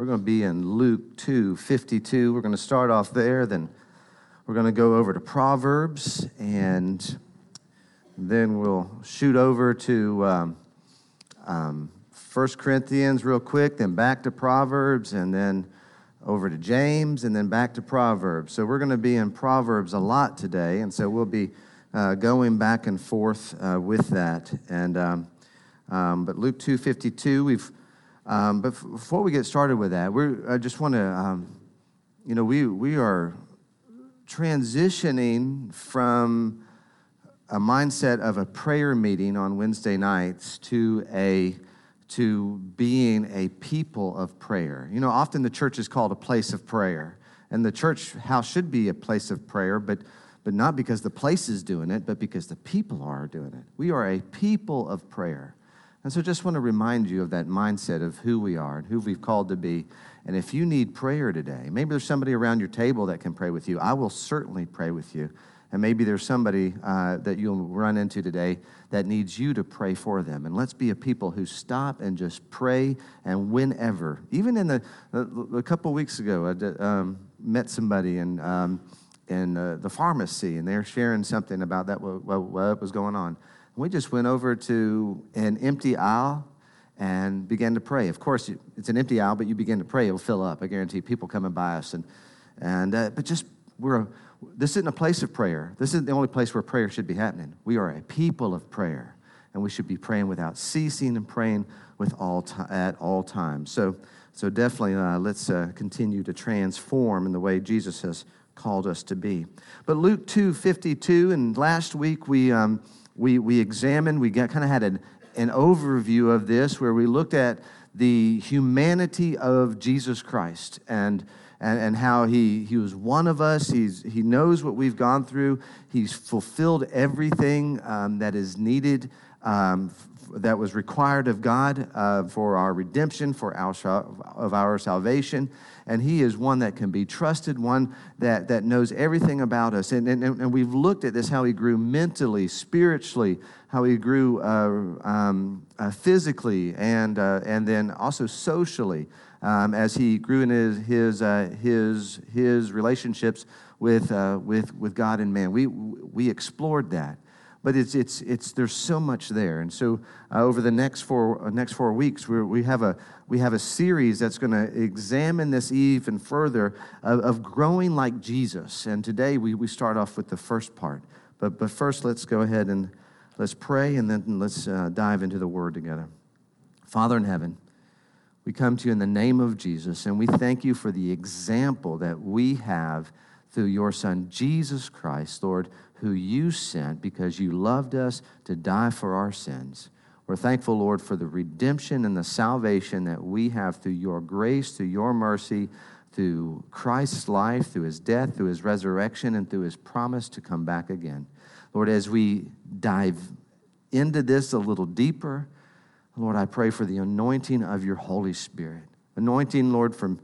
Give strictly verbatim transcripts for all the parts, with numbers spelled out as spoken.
We're going to be in Luke two fifty-two. We're going to start off there, then we're going to go over to Proverbs, and then we'll shoot over to um, um, First Corinthians real quick, then back to Proverbs, and then over to James, and then back to Proverbs. So we're going to be in Proverbs a lot today, and so we'll be uh, going back and forth uh, with that. And um, um, but Luke two fifty-two, we've um, but f- before we get started with that, we I just want to um, you know we we are transitioning from a mindset of a prayer meeting on Wednesday nights to a to being a people of prayer. You know, often the church is called a place of prayer, and the church house should be a place of prayer, but but not because the place is doing it, but because the people are doing it. We are a people of prayer. And so just want to remind you of that mindset of who we are and who we've called to be. And if you need prayer today, maybe there's somebody around your table that can pray with you. I will certainly pray with you. And maybe there's somebody uh, that you'll run into today that needs you to pray for them. And let's be a people who stop and just pray, and whenever. Even in the, a, a couple weeks ago, I did, um, met somebody in, um, in uh, the pharmacy, and they're sharing something about that, what, what was going on. We just went over to an empty aisle and began to pray. Of course, it's an empty aisle, but you begin to pray, it'll fill up. I guarantee people coming by us. And, and uh, but just, we're a, this isn't a place of prayer. This isn't the only place where prayer should be happening. We are a people of prayer, and we should be praying without ceasing and praying with all t- at all times. So, so definitely uh, let's uh, continue to transform in the way Jesus has called us to be. But Luke two fifty-two, and last week we um, we we examined, we got kind of had an, an overview of this where we looked at the humanity of Jesus Christ and And, and how he, he was one of us. He's, he knows what we've gone through. He's fulfilled everything um, that is needed, um, f- that was required of God uh, for our redemption, for our of our salvation. And he is one that can be trusted, one that, that knows everything about us. And, and, and we've looked at this, how he grew mentally, spiritually, how he grew uh, um, uh, physically, and uh, and then also socially. Um, as he grew in his his uh, his, his relationships with uh, with with God and man, we we explored that, but it's it's it's there's so much there, and so uh, over the next four uh, next four weeks, we we have a we have a series that's going to examine this even further of, of growing like Jesus. And today we we start off with the first part, but but first let's go ahead and let's pray, and then let's uh, dive into the Word together. Father in heaven, we come to you in the name of Jesus, and we thank you for the example that we have through your Son, Jesus Christ, Lord, who you sent because you loved us to die for our sins. We're thankful, Lord, for the redemption and the salvation that we have through your grace, through your mercy, through Christ's life, through his death, through his resurrection, and through his promise to come back again. Lord, as we dive into this a little deeper, Lord, I pray for the anointing of your Holy Spirit. Anointing, Lord, from,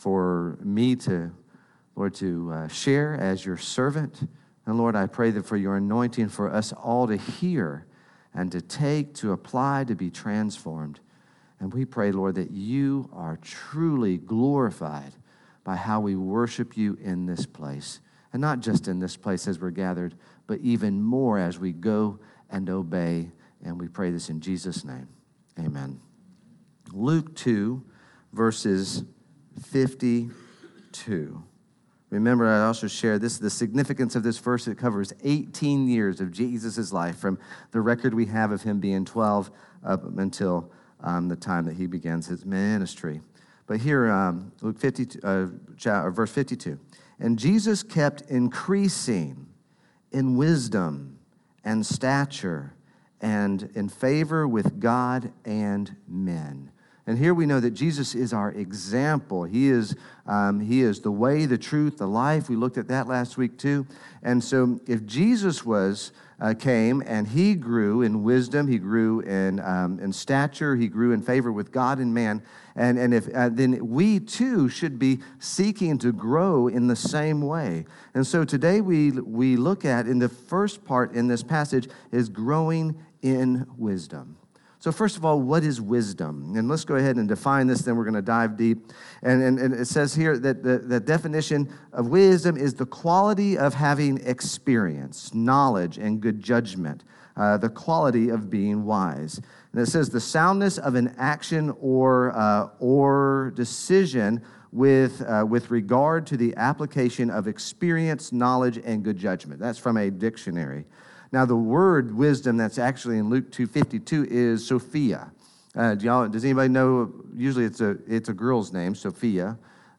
for me to, Lord, to uh, share as your servant. And Lord, I pray that for your anointing for us all to hear and to take, to apply, to be transformed. And we pray, Lord, that you are truly glorified by how we worship you in this place. And not just in this place as we're gathered, but even more as we go and obey. And we pray this in Jesus' name. Amen. Luke two, verses fifty-two. Remember, I also shared this, the significance of this verse. It covers eighteen years of Jesus' life, from the record we have of him being twelve up until um, the time that he begins his ministry. But here, um, Luke fifty, uh, verse fifty-two. And Jesus kept increasing in wisdom and stature and in favor with God and men. And here we know that Jesus is our example. He is, um, he is the way, the truth, the life. We looked at that last week too. And so if Jesus was uh, came and he grew in wisdom, he grew in um, in stature, he grew in favor with God and man, and and if uh, then we too should be seeking to grow in the same way. And so today we we look at, in the first part in this passage, is growing in wisdom. So first of all, what is wisdom? And let's go ahead and define this, then we're going to dive deep. And, and, and it says here that the, the definition of wisdom is the quality of having experience, knowledge, and good judgment, uh, the quality of being wise. And it says the soundness of an action or, uh, or decision with, uh, with regard to the application of experience, knowledge, and good judgment. That's from a dictionary. Now, the word wisdom that's actually in Luke two fifty-two is Sophia. Uh, do y'all, does anybody know? Usually it's a it's a girl's name, Sophia.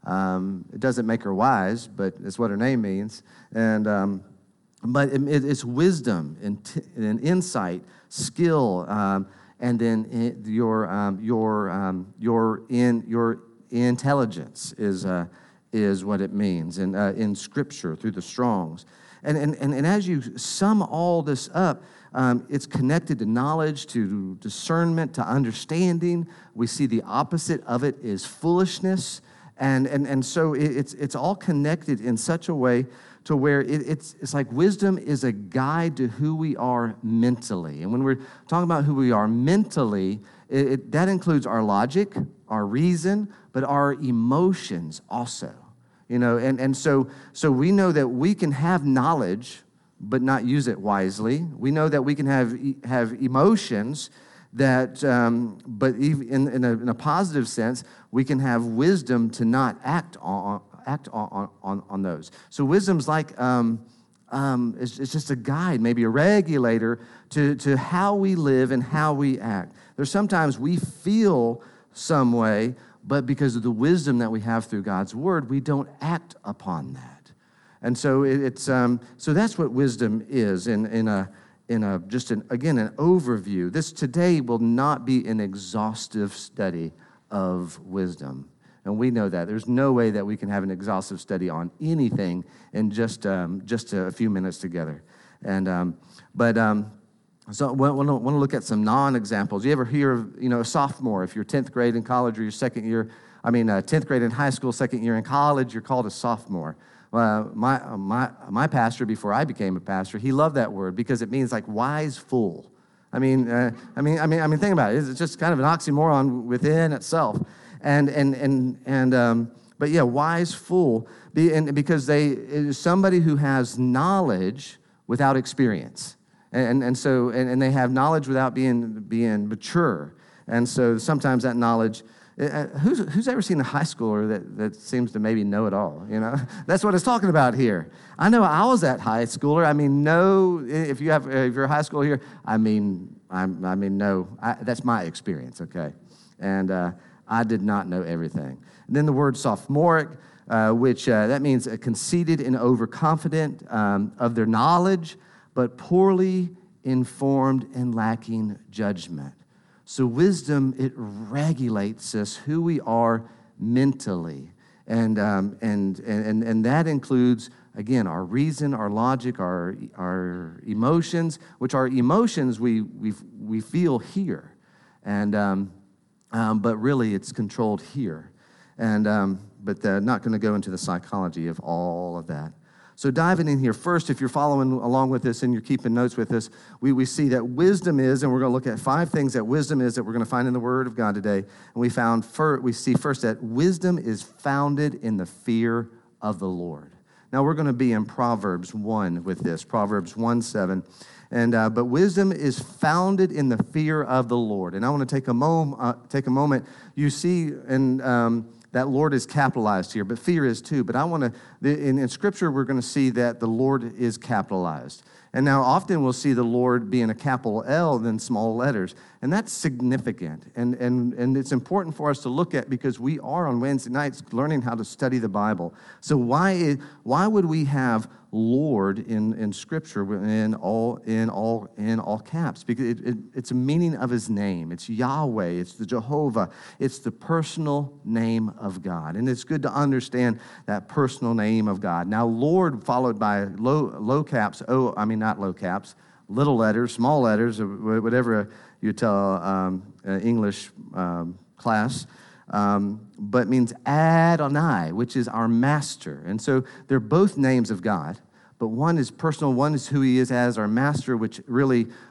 Um, it doesn't make her wise, but it's what her name means. And um, but it, it's wisdom and, t- and insight, skill, um, and then it, your um, your um, your in your intelligence is uh, is what it means, and uh, in Scripture through the Strongs. And, and, and, and as you sum all this up, um, it's connected to knowledge, to discernment, to understanding. We see the opposite of it is foolishness. And, and, and so it, it's, it's all connected in such a way to where it, it's, it's like wisdom is a guide to who we are mentally. And when we're talking about who we are mentally, it, it, that includes our logic, our reason, but our emotions also. You know, and, and so so we know that we can have knowledge, but not use it wisely. We know that we can have have emotions that, um, but even in, in, a, in a positive sense, we can have wisdom to not act on act on on, on those. So wisdom's like um, um, it's, it's just a guide, maybe a regulator to to how we live and how we act. There's sometimes we feel some way, but because of the wisdom that we have through God's word, we don't act upon that. And so it, it's um, so that's what wisdom is in in a in a just an again an overview. This today will not be an exhaustive study of wisdom, and we know that there's no way that we can have an exhaustive study on anything in just um, just a few minutes together. And um, but. Um, So I want to look at some non-examples. You ever hear of, you know, a sophomore, if you're tenth grade in college or your second year, I mean, uh, tenth grade in high school, second year in college, you're called a sophomore. Uh, my, my, my pastor, before I became a pastor, he loved that word because it means like wise fool. I mean, uh, I mean, I mean, I mean, think about it. It's just kind of an oxymoron within itself. And, and, and, and, um, but yeah, wise fool, Be, and because they, it is somebody who has knowledge without experience. And and so and, and they have knowledge without being being mature, and so sometimes that knowledge. Uh, who's who's ever seen a high schooler that, that seems to maybe know it all? You know, that's what it's talking about here. I know I was that high schooler. I mean, no. If you have if you're a high schooler here, I mean, I'm, I mean, no. I, that's my experience. Okay, and uh, I did not know everything. And then the word sophomoric, uh, which uh, that means uh, conceited and overconfident um, of their knowledge, but poorly informed and lacking judgment. So wisdom, it regulates us, who we are mentally. And, um, and, and, and that includes, again, our reason, our logic, our, our emotions, which are emotions we, we, we feel here. And, um, um, but really, it's controlled here. And, um, but uh, not going to go into the psychology of all of that. So diving in here, first, if you're following along with this and you're keeping notes with us, we, we see that wisdom is, and we're going to look at five things that wisdom is that we're going to find in the Word of God today. And we found, first, we see first that wisdom is founded in the fear of the Lord. Now we're going to be in Proverbs one with this, Proverbs one seven. And uh, but wisdom is founded in the fear of the Lord. And I want to take a moment. Uh, take a moment. You see, and. Um, That Lord is capitalized here, but fear is too. But I want to, in, in Scripture, we're going to see that the Lord is capitalized. And now often we'll see the Lord being a capital L than small letters. And that's significant. And, and, and it's important for us to look at because we are on Wednesday nights learning how to study the Bible. So why, why would we have Lord in, in Scripture in all in all in all caps? Because it, it, it's a meaning of His name. It's Yahweh. It's the Jehovah. It's the personal name of God, and it's good to understand that personal name of God. Now, Lord followed by low low caps. Oh, I mean not low caps. Little letters, small letters, whatever you tell um, uh, English um, class. Um, but means Adonai, which is our master. And so they're both names of God, but one is personal, one is who He is as our master, which really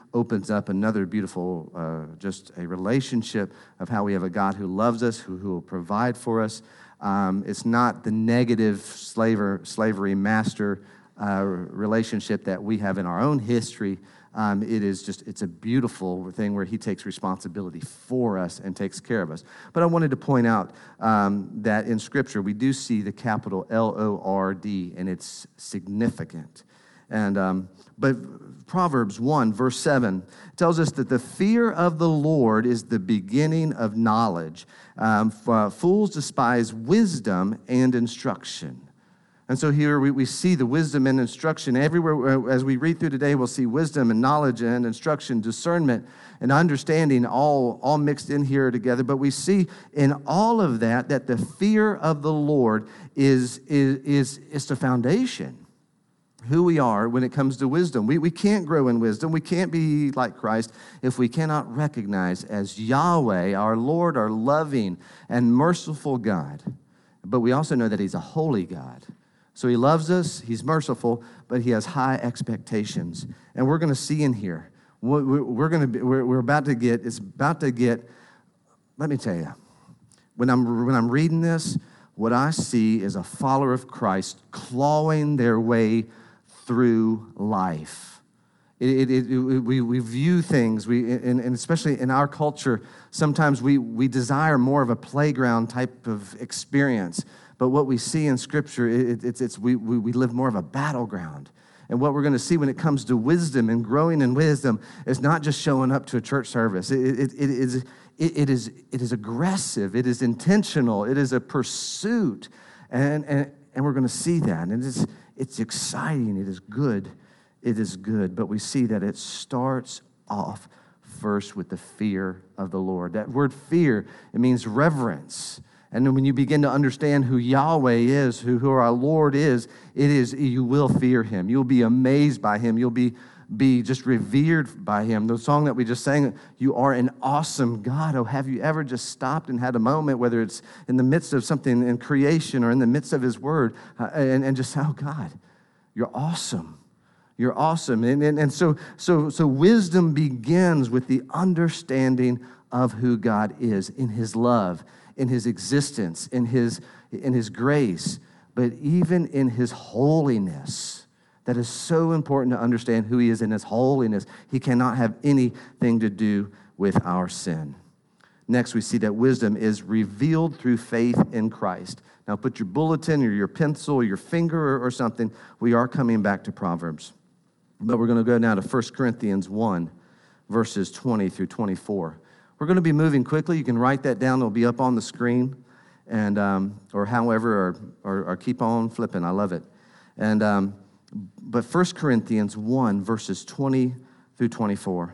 opens up another beautiful, uh, just a relationship of how we have a God who loves us, who, who will provide for us. Um, it's not the negative slaver, slavery master uh, relationship that we have in our own history. Um, it is just, it's a beautiful thing where he takes responsibility for us and takes care of us. But I wanted to point out um, that in Scripture, we do see the capital L O R D, and it's significant. And um, but Proverbs one, verse seven, tells us that the fear of the Lord is the beginning of knowledge. Um, fools despise wisdom and instruction. And so here we, we see the wisdom and instruction everywhere. As we read through today, we'll see wisdom and knowledge and instruction, discernment and understanding all, all mixed in here together. But we see in all of that that the fear of the Lord is, is, is, is the foundation. Who we are when it comes to wisdom. We, we can't grow in wisdom. We can't be like Christ if we cannot recognize as Yahweh, our Lord, our loving and merciful God. But we also know that he's a holy God. So he loves us, he's merciful, but he has high expectations. And we're going to see in here, we're going to be, we're, we're about to get, it's about to get, let me tell you, when I'm, when I'm reading this, what I see is a follower of Christ clawing their way through life. It, it, it, we, we view things, we, and, and especially in our culture, sometimes we, we desire more of a playground type of experience. But what we see in Scripture, it, it's, it's, we, we, we live more of a battleground. And what we're going to see when it comes to wisdom and growing in wisdom is not just showing up to a church service. It, it, it, is, it, it, is, it is aggressive. It is intentional. It is a pursuit. And, and, and we're going to see that. And it's, it's exciting. It is good. It is good. But we see that it starts off first with the fear of the Lord. That word fear, it means reverence. And then when you begin to understand who Yahweh is, who, who our Lord is, it is you will fear him. You'll be amazed by him. You'll be, be just revered by him. The song that we just sang, you are an awesome God. Oh, have you ever just stopped and had a moment, whether it's in the midst of something in creation or in the midst of his word, uh, and, and just, oh, God, you're awesome. You're awesome. And, and, and so, so, so wisdom begins with the understanding of who God is in his love, in his existence, in his, in his grace, but even in his holiness. That is so important to understand who he is in his holiness. He cannot have anything to do with our sin. Next, we see that wisdom is revealed through faith in Christ. Now, put your bulletin or your pencil or your finger or, or something. We are coming back to Proverbs. But we're going to go now to First Corinthians one, verses twenty through twenty-four. We're going to be moving quickly. You can write that down. It'll be up on the screen, and um, or however, or, or, or keep on flipping. I love it. And um, but First Corinthians one, verses twenty through twenty-four.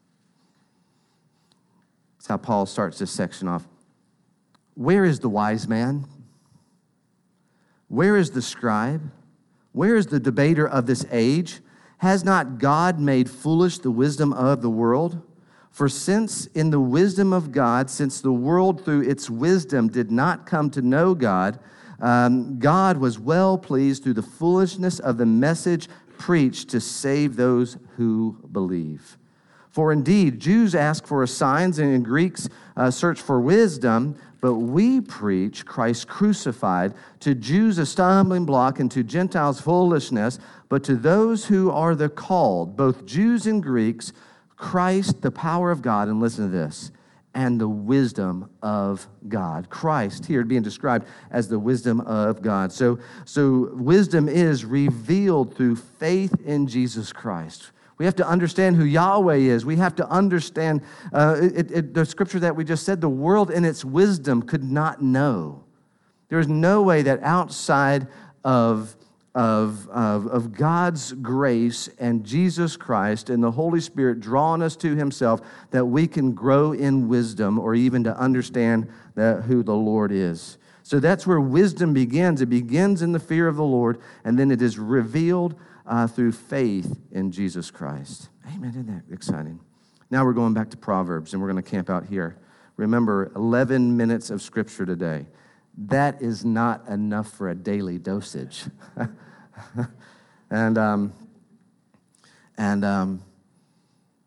That's how Paul starts this section off. Where is the wise man? Where is the scribe? Where is the debater of this age? Has not God made foolish the wisdom of the world? For since in the wisdom of God, since the world through its wisdom did not come to know God, um, God was well pleased through the foolishness of the message preached to save those who believe. For indeed, Jews ask for signs and Greeks uh, search for wisdom, but we preach Christ crucified, to Jews a stumbling block and to Gentiles foolishness, but to those who are the called, both Jews and Greeks, Christ, the power of God, and listen to this, and the wisdom of God. Christ here being described as the wisdom of God. So, so wisdom is revealed through faith in Jesus Christ. We have to understand who Yahweh is. We have to understand uh, it, it, the scripture that we just said, the world in its wisdom could not know. There is no way that outside of Of, of, of God's grace and Jesus Christ and the Holy Spirit drawing us to himself that we can grow in wisdom or even to understand that who the Lord is. So that's where wisdom begins. It begins in the fear of the Lord, and then it is revealed uh, through faith in Jesus Christ. Amen. Isn't that exciting? Now we're going back to Proverbs, and we're going to camp out here. Remember, eleven minutes of Scripture today. That is not enough for a daily dosage. and um, and um,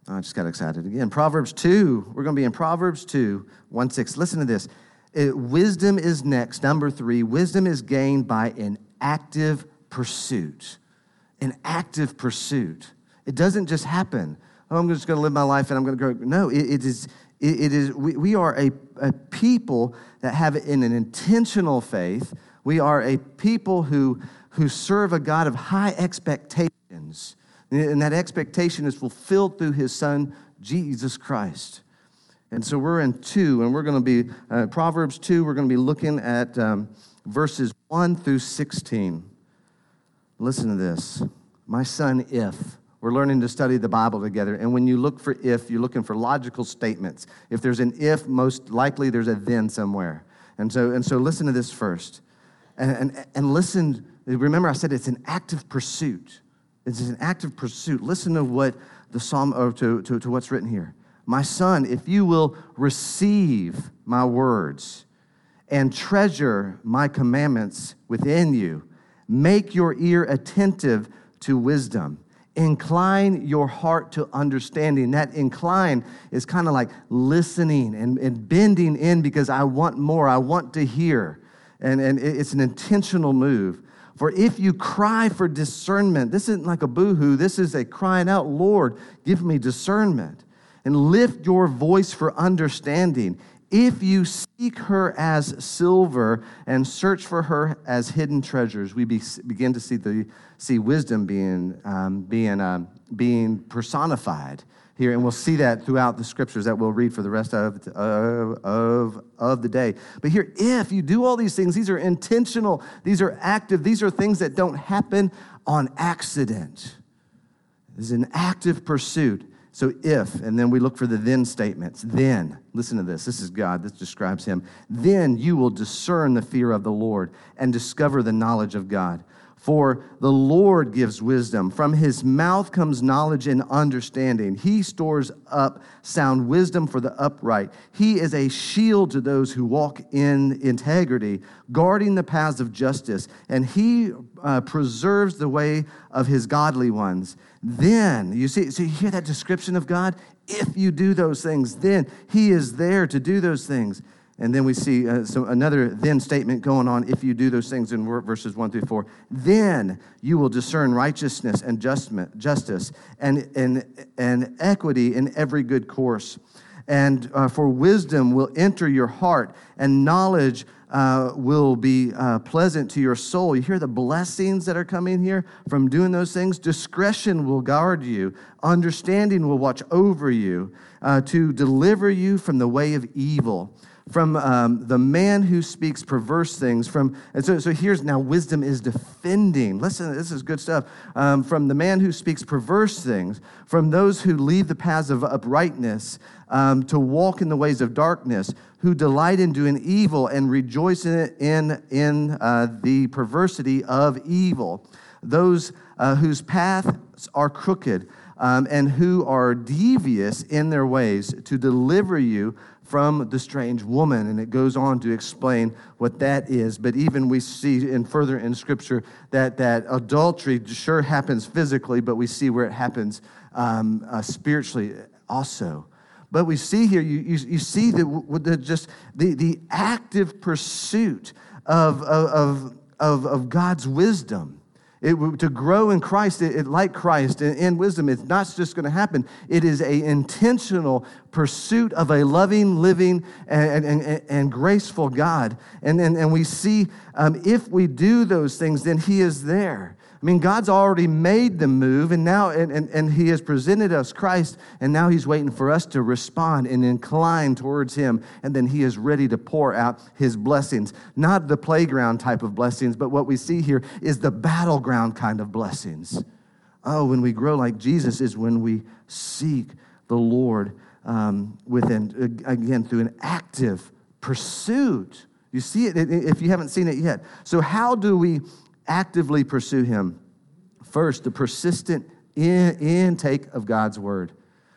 I just got excited again. Proverbs two, we're going to be in Proverbs two, one six. Listen to this. It, wisdom is next. Number three, wisdom is gained by an active pursuit. An active pursuit. It doesn't just happen. Oh, I'm just going to live my life and I'm going to go. No, it, it is, it, it is. We, we are a, a people that have in an intentional faith. We are a people who, who serve a God of high expectations. And that expectation is fulfilled through his son, Jesus Christ. And so we're in two, and we're going to be, uh, Proverbs two, we're going to be looking at um, verses one through sixteen. Listen to this. My son, if. We're learning to study the Bible together, and when you look for if, you're looking for logical statements. If there's an if, most likely there's a then somewhere. And so, and so listen to this first. And, and, and listen, remember I said it's an active pursuit. It's an active pursuit. Listen to what the psalm, or to, to, to what's written here. My son, if you will receive my words and treasure my commandments within you, make your ear attentive to wisdom. Incline your heart to understanding. That incline is kind of like listening and, and bending in because I want more. I want to hear. And, and it's an intentional move. For if you cry for discernment, this isn't like a boo-hoo. This is a crying out, Lord, give me discernment. And lift your voice for understanding. If you seek her as silver and search for her as hidden treasures, we be, begin to see the see wisdom being um, being um, being personified here, and we'll see that throughout the scriptures that we'll read for the rest of of of, of the day. But here, if you do all these things, these are intentional, these are active, these are things that don't happen on accident. This is an active pursuit. So if, and then we look for the then statements. Then, listen to this. This is God. This describes him. Then you will discern the fear of the Lord and discover the knowledge of God. For the Lord gives wisdom. From his mouth comes knowledge and understanding. He stores up sound wisdom for the upright. He is a shield to those who walk in integrity, guarding the paths of justice. And he uh, preserves the way of his godly ones. Then, you see, so you hear that description of God? If you do those things, then he is there to do those things. And then we see uh, so another then statement going on, if you do those things in verses one through four. Then you will discern righteousness and justment, justice and, and, and equity in every good course. And uh, for wisdom will enter your heart, and knowledge uh, will be uh, pleasant to your soul. You hear the blessings that are coming here from doing those things? Discretion will guard you. Understanding will watch over you uh, to deliver you from the way of evil. From um, the man who speaks perverse things. From and so, so here's now wisdom is defending. Listen, this is good stuff. Um, from the man who speaks perverse things, from those who leave the paths of uprightness um, to walk in the ways of darkness, who delight in doing evil and rejoice in in, in uh, the perversity of evil. Those uh, whose paths are crooked um, and who are devious in their ways, to deliver you from the strange woman. And it goes on to explain what that is. But even we see in further in Scripture that, that adultery sure happens physically, but we see where it happens um, uh, spiritually also. But we see here, you, you, you see the, the just the, the active pursuit of, of, of, of God's wisdom. It, to grow in Christ, it, it, like Christ, in, in wisdom, it's not just going to happen. It is an intentional pursuit of a loving, living, and, and, and graceful God. And, and, and we see um, if we do those things, then he is there. I mean, God's already made the move, and now and, and, and he has presented us Christ, and now he's waiting for us to respond and incline towards him, and then he is ready to pour out his blessings. Not the playground type of blessings, but what we see here is the battleground kind of blessings. Oh, when we grow like Jesus is when we seek the Lord um, within, again, through an active pursuit. You see it if you haven't seen it yet. So how do we actively pursue him? First, the persistent in, intake of God's word.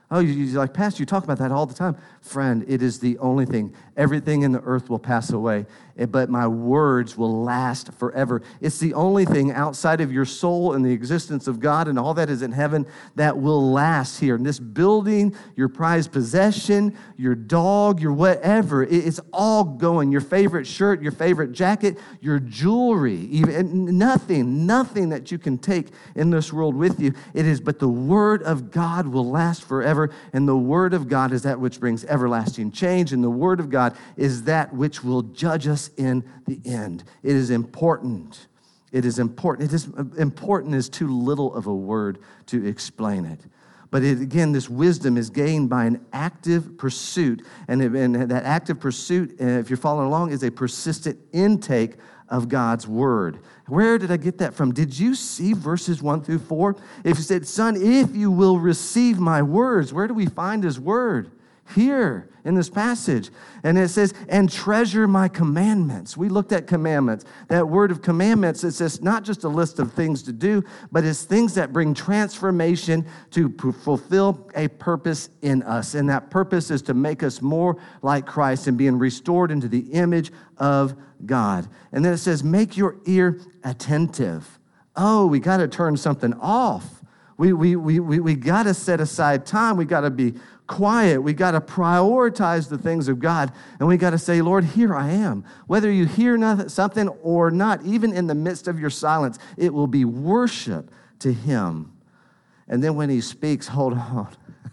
Oh, you, you're like, Pastor, you talk about that all the time. Friend, it is the only thing. Everything in the earth will pass away, but my words will last forever. It's the only thing outside of your soul and the existence of God and all that is in heaven that will last here. In this building, your prized possession, your dog, your whatever, it's all going. Your favorite shirt, your favorite jacket, your jewelry, even nothing, nothing that you can take in this world with you. It is, but the word of God will last forever. And the word of God is that which brings everlasting change. And the word of God is that which will judge us in the end. It is important. It is important. It is important is too little of a word to explain it. But it, again, this wisdom is gained by an active pursuit. And, it, and that active pursuit, if you're following along, is a persistent intake of God's word. Where did I get that from? Did you see verses one through four? If you said, son, if you will receive my words, where do we find his word? Here in this passage. And it says, and treasure my commandments. We looked at commandments. That word of commandments, it's just not just a list of things to do, but it's things that bring transformation to fulfill a purpose in us. And that purpose is to make us more like Christ and being restored into the image of God. And then it says, make your ear attentive. Oh, we got to turn something off. We, we, we, we, we got to set aside time. We got to be quiet. We got to prioritize the things of God. And we got to say, Lord, here I am. Whether you hear nothing, something or not, even in the midst of your silence, it will be worship to him. And then when he speaks, hold on.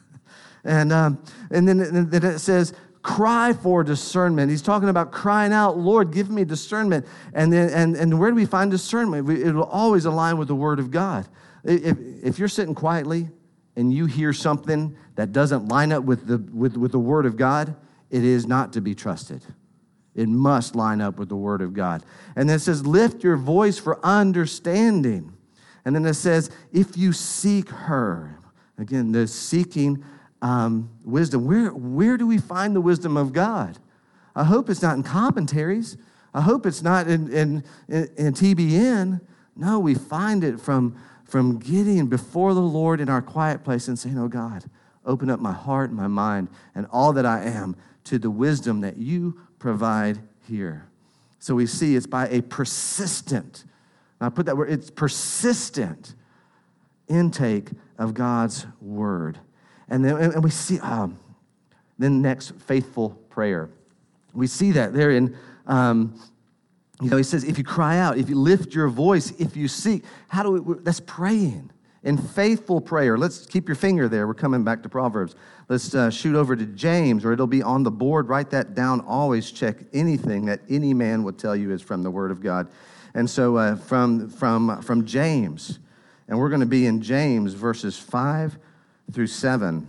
and, um, and, then, and then it says, cry for discernment. He's talking about crying out, Lord, give me discernment. And then, and, and where do we find discernment? We, it will always align with the word of God. If, if you're sitting quietly and you hear something that doesn't line up with the, with, with the word of God, it is not to be trusted. It must line up with the word of God. And then it says, lift your voice for understanding. And then it says, if you seek her. Again, the seeking um, wisdom. Where, where do we find the wisdom of God? I hope it's not in commentaries. I hope it's not in, in, in, in T B N. No, we find it from, from getting before the Lord in our quiet place and saying, oh God, open up my heart and my mind and all that I am to the wisdom that you provide here. So we see it's by a persistent, I put that word, it's persistent intake of God's word. And then and we see, um, then next, faithful prayer. We see that there in, um, you know, he says, if you cry out, if you lift your voice, if you seek, how do we, that's praying. In faithful prayer, let's keep your finger there. We're coming back to Proverbs. Let's uh, shoot over to James, or it'll be on the board. Write that down. Always check anything that any man will tell you is from the Word of God. And so uh, from, from, from James, and we're going to be in James verses five through seven.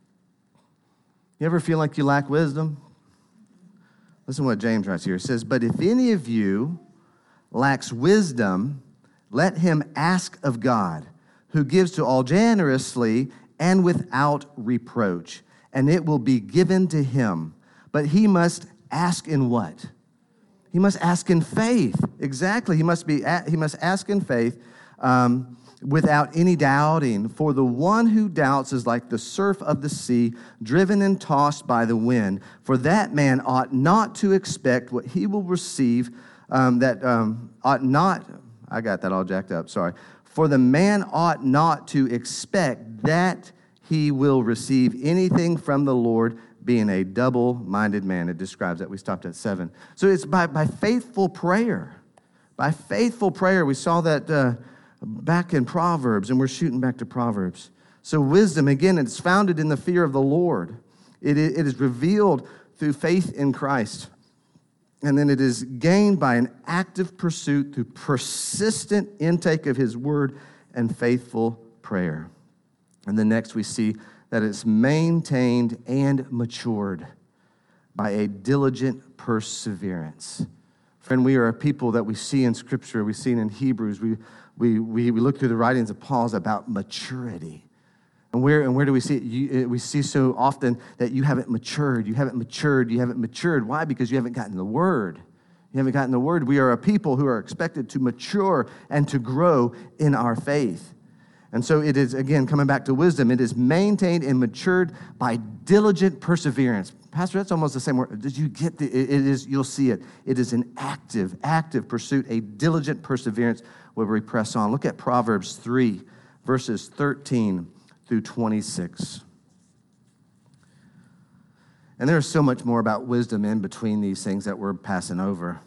You ever feel like you lack wisdom? Listen to what James writes here. It says, but if any of you lacks wisdom, let him ask of God, who gives to all generously and without reproach, and it will be given to him. But he must ask in what? He must ask in faith. Exactly. He must be. He must ask in faith um, without any doubting. For the one who doubts is like the surf of the sea, driven and tossed by the wind. For that man ought not to expect what he will receive. Um, that um, ought not. I got that all jacked up. Sorry. For the man ought not to expect that he will receive anything from the Lord, being a double-minded man. It describes that. We stopped at seven. So it's by, by faithful prayer. By faithful prayer. We saw that uh, back in Proverbs, and we're shooting back to Proverbs. So wisdom, again, it's founded in the fear of the Lord. It, it is revealed through faith in Christ. And then it is gained by an active pursuit through persistent intake of his word and faithful prayer. And then next we see that it's maintained and matured by a diligent perseverance. Friend, we are a people that we see in Scripture, we see it in Hebrews, we, we, we, we look through the writings of Paul about maturity. And where and where do we see it? You, we see so often that you haven't matured, you haven't matured, you haven't matured. Why? Because you haven't gotten the Word. You haven't gotten the Word. We are a people who are expected to mature and to grow in our faith. And so it is, again, coming back to wisdom, it is maintained and matured by diligent perseverance. Pastor, that's almost the same word. Did you get the, it is, you'll see it. It is an active, active pursuit, a diligent perseverance where we press on. Look at Proverbs three, verses thirteen through twenty-six. And there's so much more about wisdom in between these things that we're passing over.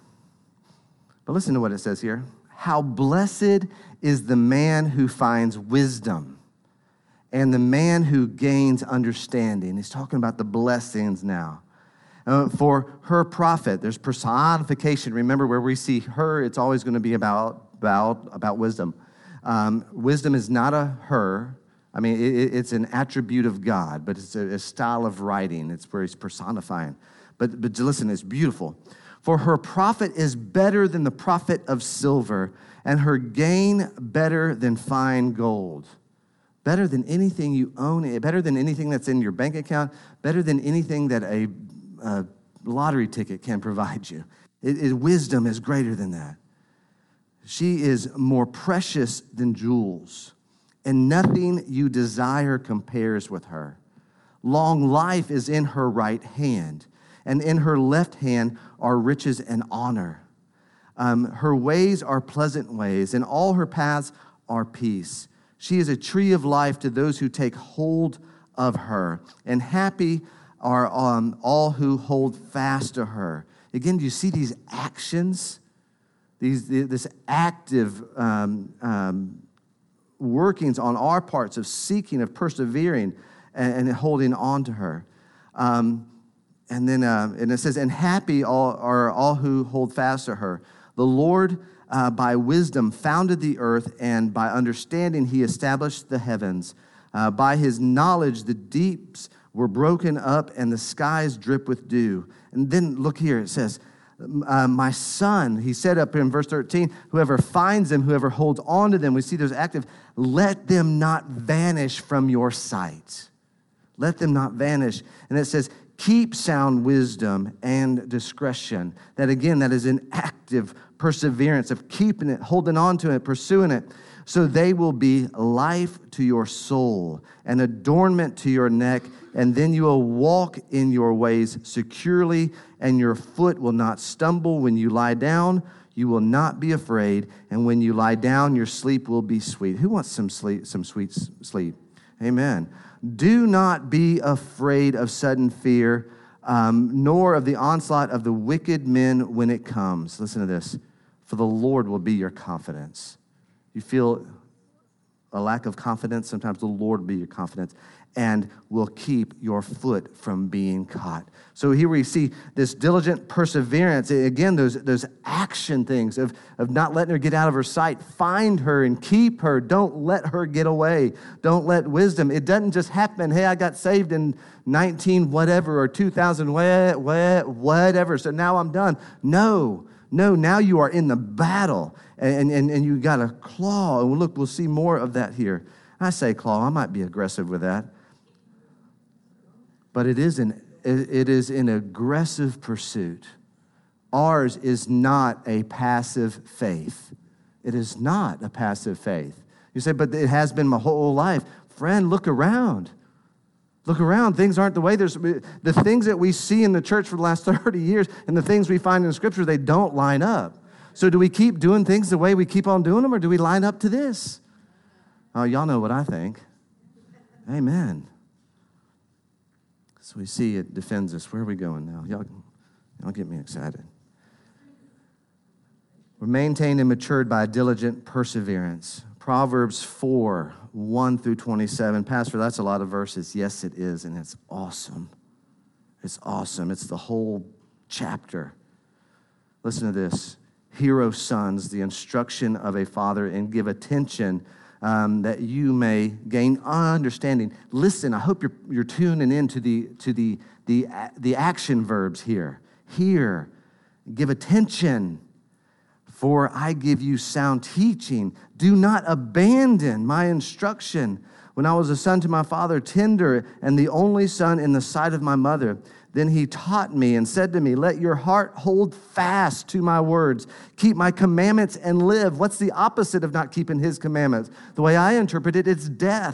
But listen to what it says here. How blessed is the man who finds wisdom and the man who gains understanding. He's talking about the blessings now. Uh, for her profit, there's personification. Remember, where we see her, it's always going to be about, about, about wisdom. Um, wisdom is not a her. I mean, it, it's an attribute of God, but it's a, a style of writing. It's where he's personifying. But, but listen, it's beautiful. For her profit is better than the profit of silver, and her gain better than fine gold. Better than anything you own, better than anything that's in your bank account, better than anything that a, a lottery ticket can provide you. It, it, wisdom is greater than that. She is more precious than jewels, and nothing you desire compares with her. Long life is in her right hand, and in her left hand are riches and honor. Um, her ways are pleasant ways, and all her paths are peace. She is a tree of life to those who take hold of her, and happy are um, all who hold fast to her. Again, do you see these actions? These this active um, um, workings on our parts of seeking, of persevering, and, and holding on to her. Um, and then, uh, and it says, and happy all, are all who hold fast to her. The Lord, uh, by wisdom, founded the earth, and by understanding, he established the heavens. Uh, by his knowledge, the deeps were broken up, and the skies drip with dew. And then look here, it says, uh, my son, he said up in verse thirteen, whoever finds them, whoever holds on to them, we see those active, let them not vanish from your sight. Let them not vanish. And it says, keep sound wisdom and discretion. That again, that is an active perseverance of keeping it, holding on to it, pursuing it. So they will be life to your soul, an adornment to your neck, and then you will walk in your ways securely, and your foot will not stumble. When you lie down, you will not be afraid, and when you lie down, your sleep will be sweet. Who wants some sleep, some sweet sleep? Amen. Do not be afraid of sudden fear, um, nor of the onslaught of the wicked men when it comes. Listen to this. For the Lord will be your confidence. You feel a lack of confidence? Sometimes the Lord will be your confidence and will keep your foot from being caught. So here we see this diligent perseverance. Again, those, those action things of, of not letting her get out of her sight. Find her and keep her. Don't let her get away. Don't let wisdom. It doesn't just happen, hey, I got saved in nineteen whatever or two thousand whatever, so now I'm done. No, no, now you are in the battle. And, and, and you got a claw. And look, we'll see more of that here. I say claw, I might be aggressive with that. But it is an, it is an aggressive pursuit. Ours is not a passive faith. It is not a passive faith. You say, but it has been my whole life. Friend, look around. Look around. Things aren't the way. There's the things that we see in the church for the last thirty years and the things we find in Scripture, they don't line up. So do we keep doing things the way we keep on doing them, or do we line up to this? Oh, y'all know what I think. Amen. So we see it defends us. Where are we going now? Y'all, y'all get me excited. We're maintained and matured by diligent perseverance. Proverbs four, one through twenty-seven. Pastor, that's a lot of verses. Yes, it is, and it's awesome. It's awesome. It's the whole chapter. Listen to this. Hear, O sons, the instruction of a father, and give attention um, that you may gain understanding. Listen, I hope you're you're tuning in to the to the the the action verbs here. Hear, give attention, for I give you sound teaching. Do not abandon my instruction. When I was a son to my father, tender, and the only son in the sight of my mother, Then he taught me and said to me, let your heart hold fast to my words. Keep my commandments and live. What's the opposite of not keeping his commandments? The way I interpret it, it's death.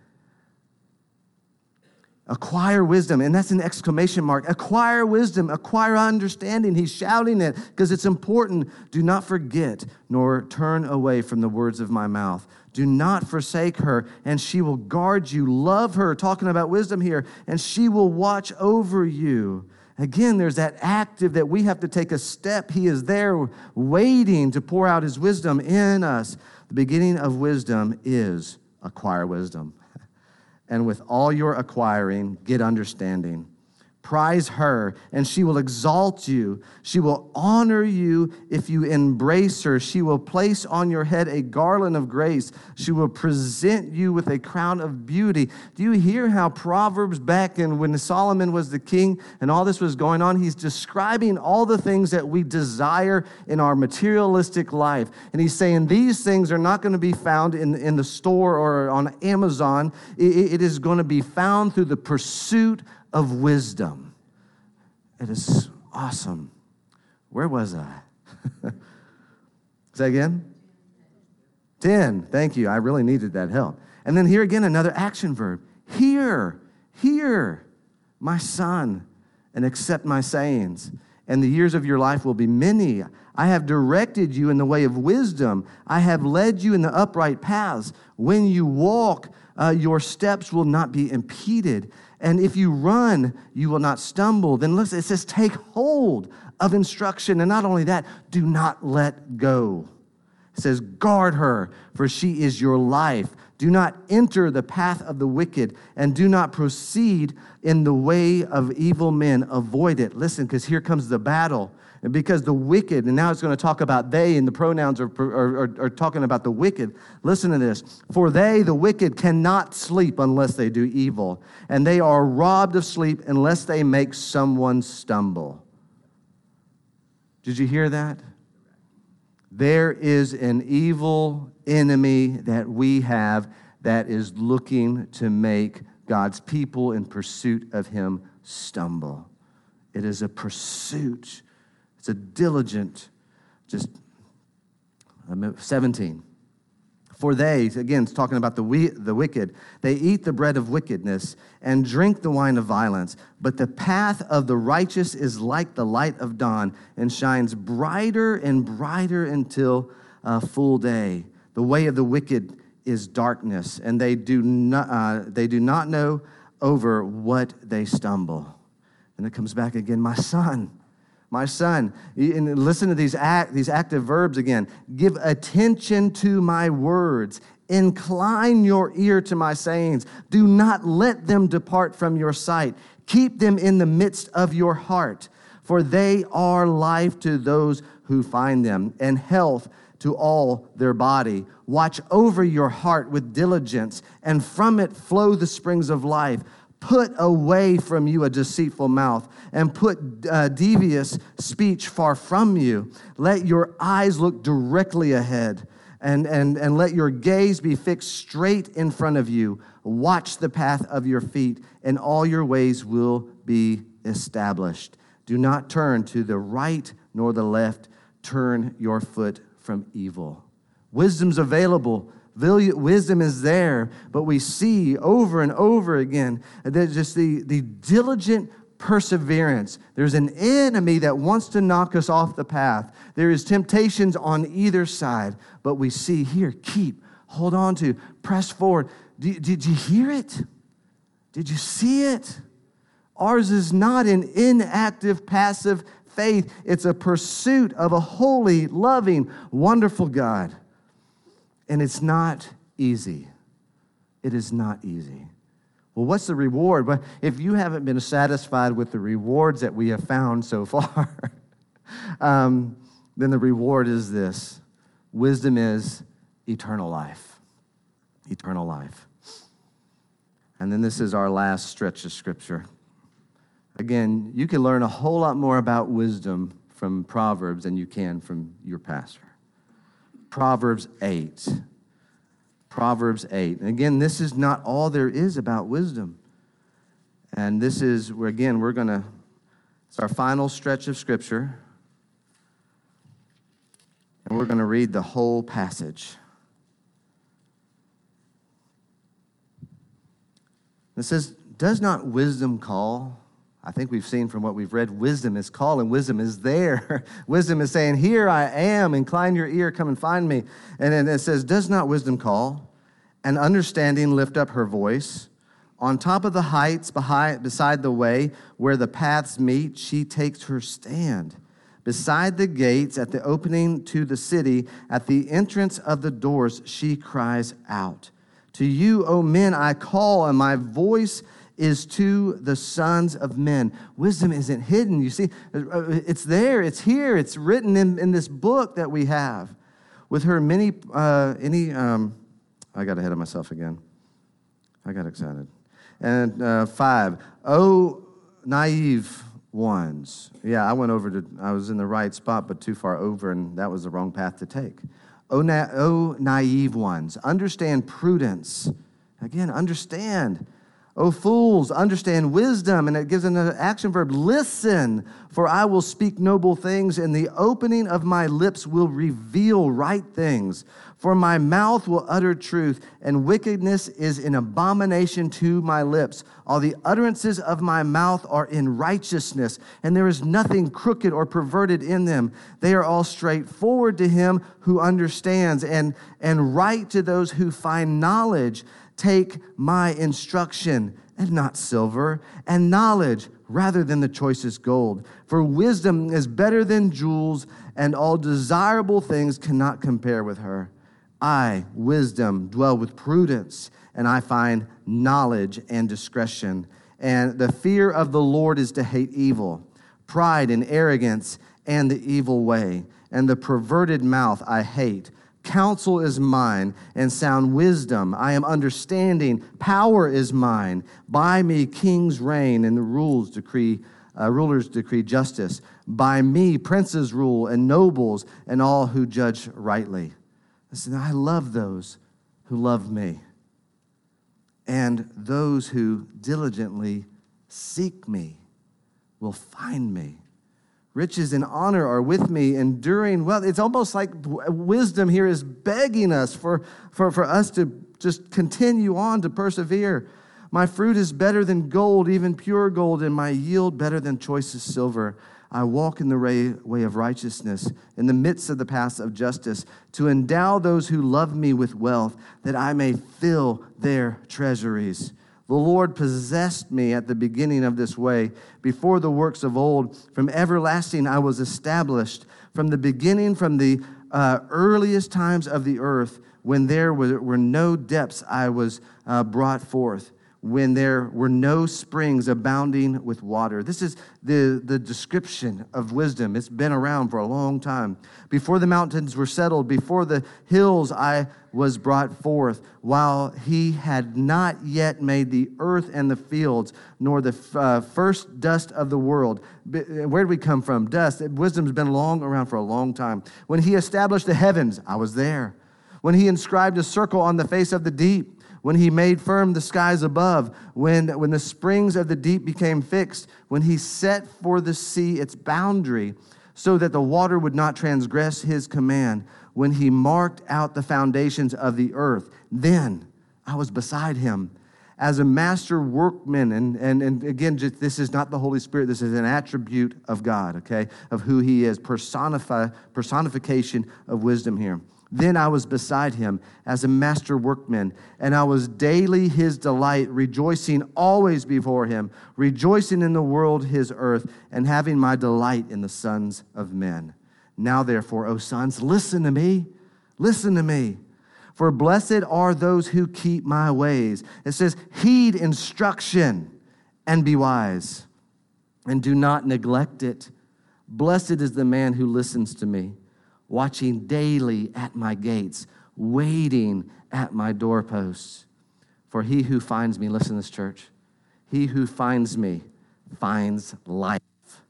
Acquire wisdom, and that's an exclamation mark. Acquire wisdom, acquire understanding. He's shouting it because it's important. Do not forget nor turn away from the words of my mouth. Do not forsake her, and she will guard you. Love her, talking about wisdom here, and she will watch over you. Again, there's that active that we have to take a step. He is there waiting to pour out his wisdom in us. The beginning of wisdom is acquire wisdom. And with all your acquiring, get understanding. Prize her, and she will exalt you. She will honor you if you embrace her. She will place on your head a garland of grace. She will present you with a crown of beauty. Do you hear how Proverbs back in when Solomon was the king and all this was going on, he's describing all the things that we desire in our materialistic life. And he's saying these things are not going to be found in, in the store or on Amazon. It, it is going to be found through the pursuit of wisdom. It is awesome. Where was I? Say again? ten. Thank you. I really needed that help. And then here again, another action verb. Hear, hear, my son, and accept my sayings. And the years of your life will be many. I have directed you in the way of wisdom. I have led you in the upright paths. When you walk, uh, your steps will not be impeded. And if you run, you will not stumble. Then listen, it says, take hold of instruction. And not only that, do not let go. It says, guard her, for she is your life. Do not enter the path of the wicked, and do not proceed in the way of evil men. Avoid it. Listen, because here comes the battle. And because the wicked, and now it's going to talk about they, and the pronouns are, are, are, are talking about the wicked. Listen to this. For they, the wicked, cannot sleep unless they do evil. And they are robbed of sleep unless they make someone stumble. Did you hear that? There is an evil enemy that we have that is looking to make God's people in pursuit of him stumble. It is a pursuit. It's a diligent, just seventeen. For they, again, it's talking about the we, the wicked, they eat the bread of wickedness and drink the wine of violence. But the path of the righteous is like the light of dawn and shines brighter and brighter until uh, full day. The way of the wicked is darkness, and they do not, uh, they do not know over what they stumble. And it comes back again, my son. My son, and listen to these act, these active verbs again. Give attention to my words. Incline your ear to my sayings. Do not let them depart from your sight. Keep them in the midst of your heart, for they are life to those who find them, and health to all their body. Watch over your heart with diligence, and from it flow the springs of life. Put away from you a deceitful mouth, and put uh, devious speech far from you. Let your eyes look directly ahead, and, and, and let your gaze be fixed straight in front of you. Watch the path of your feet, and all your ways will be established. Do not turn to the right nor the left. Turn your foot from evil. Wisdom's available. Wisdom is there, but we see over and over again that just the, the diligent perseverance. There's an enemy that wants to knock us off the path. There is temptations on either side, but we see here, keep, hold on to, press forward. Did, did you hear it? Did you see it? Ours is not an inactive, passive faith. It's a pursuit of a holy, loving, wonderful God. And it's not easy. It is not easy. Well, what's the reward? But if you haven't been satisfied with the rewards that we have found so far, um, then the reward is this. Wisdom is eternal life. Eternal life. And then this is our last stretch of Scripture. Again, you can learn a whole lot more about wisdom from Proverbs than you can from your pastor. Proverbs eight. Proverbs eight. And again, this is not all there is about wisdom. And this is where, again, we're going to It's our final stretch of Scripture, and we're going to read the whole passage. It says, does not wisdom call? I think we've seen from what we've read, wisdom is calling. Wisdom is there. Wisdom is saying, here I am. Incline your ear. Come and find me. And then it says, does not wisdom call? And understanding lift up her voice. On top of the heights behind, beside the way where the paths meet, she takes her stand. Beside the gates at the opening to the city, at the entrance of the doors, she cries out. To you, O men, I call, and my voice is to the sons of men. Wisdom isn't hidden. You see, it's there. It's here. It's written in, in this book that we have. With her many, uh, any, um, I got ahead of myself again. I got excited. And uh, five, oh, naive ones. Yeah, I went over to, I was in the right spot, but too far over, and that was the wrong path to take. Oh, na- oh naive ones, understand prudence. Again, understand. O fools, understand wisdom. And it gives an action verb. Listen, for I will speak noble things, and the opening of my lips will reveal right things. For my mouth will utter truth, and wickedness is an abomination to my lips. All the utterances of my mouth are in righteousness, and there is nothing crooked or perverted in them. They are all straightforward to him who understands, and, and right to those who find knowledge. Take my instruction, and not silver, and knowledge rather than the choicest gold. For wisdom is better than jewels, and all desirable things cannot compare with her. I, wisdom, dwell with prudence, and I find knowledge and discretion. And the fear of the Lord is to hate evil, pride and arrogance, and the evil way, and the perverted mouth I hate. Counsel is mine, and sound wisdom. I am understanding. Power is mine. By me kings reign, and the rules decree, uh, rulers decree justice. By me princes rule, and nobles, and all who judge rightly. Listen, I love those who love me, and those who diligently seek me will find me. Riches and honor are with me, enduring well. It's almost like wisdom here is begging us for, for, for us to just continue on to persevere. My fruit is better than gold, even pure gold, and my yield better than choicest silver. I walk in the way, way of righteousness, in the midst of the paths of justice, to endow those who love me with wealth, that I may fill their treasuries. The Lord possessed me at the beginning of this way, before the works of old. From everlasting I was established, from the beginning, from the uh, earliest times of the earth, when there were, were no depths I was uh, brought forth, when there were no springs abounding with water. This is the, the description of wisdom. It's been around for a long time. Before the mountains were settled, before the hills I was brought forth, while he had not yet made the earth and the fields, nor the uh, first dust of the world. Where did we come from? Dust. Wisdom's been long around for a long time. When he established the heavens, I was there. When he inscribed a circle on the face of the deep, when he made firm the skies above, when, when the springs of the deep became fixed, when he set for the sea its boundary, so that the water would not transgress his command, when he marked out the foundations of the earth, then I was beside him as a master workman. And, and, and again, just, this is not the Holy Spirit. This is an attribute of God, okay, of who he is, personify, personification of wisdom here. Then I was beside him as a master workman, and I was daily his delight, rejoicing always before him, rejoicing in the world his earth, and having my delight in the sons of men. Now therefore, O sons, listen to me, listen to me. For blessed are those who keep my ways. It says, heed instruction and be wise, and do not neglect it. Blessed is the man who listens to me, watching daily at my gates, waiting at my doorposts. For he who finds me, listen to this, church, he who finds me finds life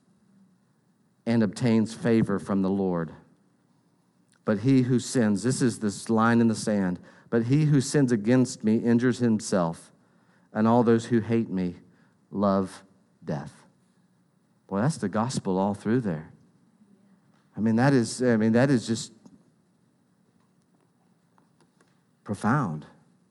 and obtains favor from the Lord. But he who sins, this is this line in the sand, but he who sins against me injures himself, and all those who hate me love death. Boy, that's the gospel all through there. I mean, that is, I mean, that is just profound.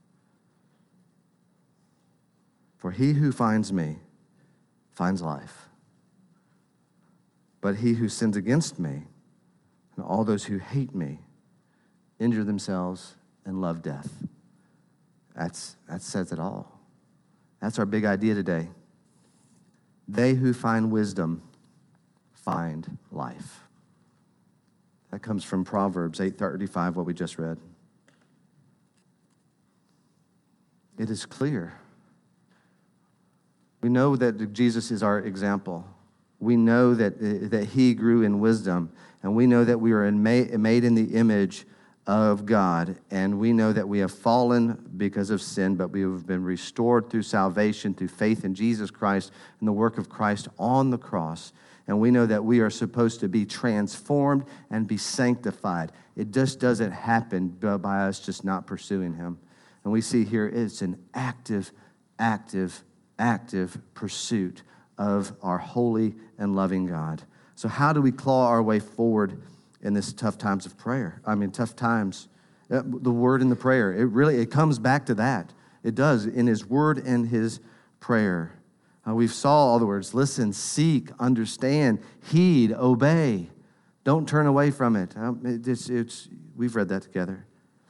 For he who finds me finds life. But he who sins against me, and all those who hate me, injure themselves and love death. That's, that says it all. That's our big idea today. They who find wisdom find life. That comes from Proverbs eight thirty-five, what we just read. It is clear. We know that Jesus is our example. We know that, that he grew in wisdom, and we know that we are in made, made in the image of God, and we know that we have fallen because of sin, but we have been restored through salvation, through faith in Jesus Christ and the work of Christ on the cross. And we know that we are supposed to be transformed and be sanctified. It just doesn't happen by us just not pursuing him. And we see here it's an active, active, active pursuit of our holy and loving God. So how do we claw our way forward in this tough times of prayer? I mean, tough times. The word and the prayer, it really, it comes back to that. It does, in his word and his prayer. Uh, we've saw all the words: listen, seek, understand, heed, obey. Don't turn away from it. Um, it it's, it's, we've read that together.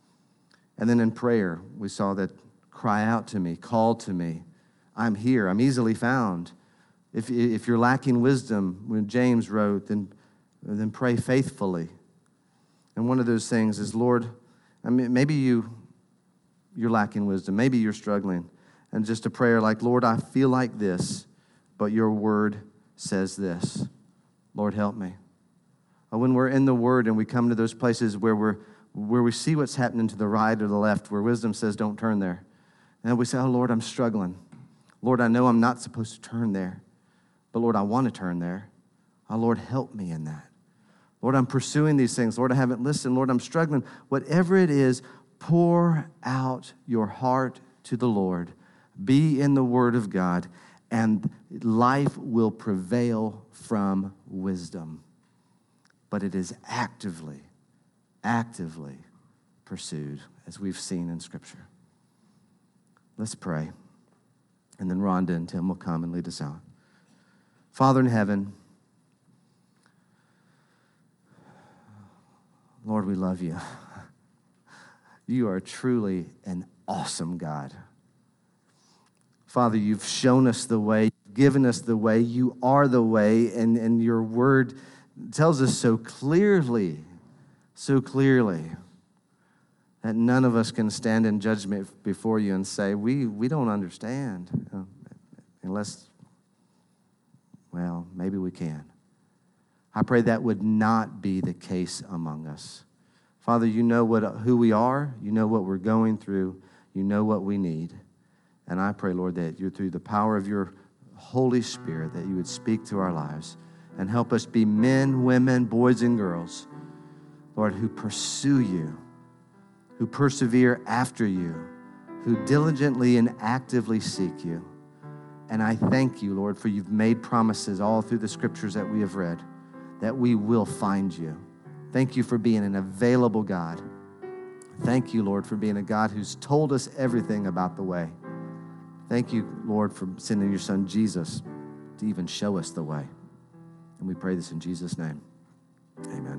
And then in prayer, we saw that cry out to me, call to me. I'm here, I'm easily found. If, if you're lacking wisdom, when James wrote, then, then pray faithfully. And one of those things is, Lord, I mean, maybe you, you're lacking wisdom. Maybe you're struggling. And just a prayer like, Lord, I feel like this, but your word says this. Lord, help me. Or when we're in the word and we come to those places where we're where we see what's happening to the right or the left, where wisdom says don't turn there. And we say, oh, Lord, I'm struggling. Lord, I know I'm not supposed to turn there, but Lord, I want to turn there. Oh, Lord, help me in that. Lord, I'm pursuing these things. Lord, I haven't listened. Lord, I'm struggling. Whatever it is, pour out your heart to the Lord. Be in the word of God, and life will prevail from wisdom. But it is actively, actively pursued, as we've seen in Scripture. Let's pray. And then Rhonda and Tim will come and lead us out. Father in heaven, Lord, we love you. You are truly an awesome God. Father, you've shown us the way, given us the way. You are the way, and, and your word tells us so clearly, so clearly, that none of us can stand in judgment before you and say, we, we don't understand, uh, unless, well, maybe we can. I pray that would not be the case among us. Father, you know what who we are. You know what we're going through. You know what we need. And I pray, Lord, that you're through the power of your Holy Spirit, that you would speak to our lives and help us be men, women, boys, and girls, Lord, who pursue you, who persevere after you, who diligently and actively seek you. And I thank you, Lord, for you've made promises all through the scriptures that we have read, that we will find you. Thank you for being an available God. Thank you, Lord, for being a God who's told us everything about the way. Thank you, Lord, for sending your son Jesus to even show us the way. And we pray this in Jesus' name. Amen.